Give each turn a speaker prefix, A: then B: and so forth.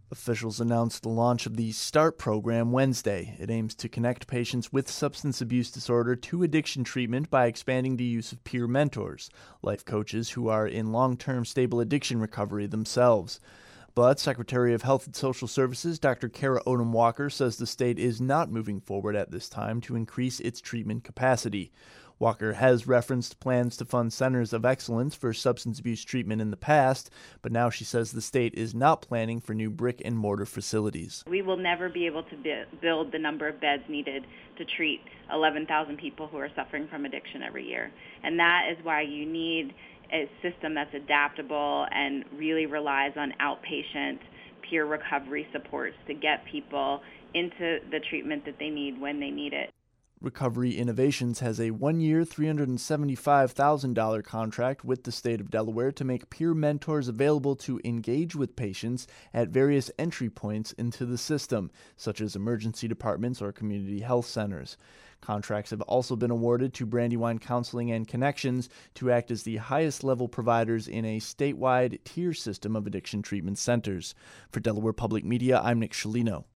A: Officials announced the launch of the START program Wednesday. It aims to connect patients with substance abuse disorder to addiction treatment by expanding the use of peer mentors, life coaches who are in long-term stable addiction recovery themselves. But Secretary of Health and Social Services Dr. Kara Odom Walker says the state is not moving forward at this time to increase its treatment capacity. Walker has referenced plans to fund centers of excellence for substance abuse treatment in the past, but now she says the state is not planning for new brick-and-mortar facilities.
B: We will never be able to build the number of beds needed to treat 11,000 people who are suffering from addiction every year. And that is why you need a system that's adaptable and really relies on outpatient peer recovery supports to get people into the treatment that they need when they need it.
A: Recovery Innovations has a one-year, $375,000 contract with the state of Delaware to make peer mentors available to engage with patients at various entry points into the system, such as emergency departments or community health centers. Contracts have also been awarded to Brandywine Counseling and Connections to act as the highest level providers in a statewide tier system of addiction treatment centers. For Delaware Public Media, I'm Nick Scialino.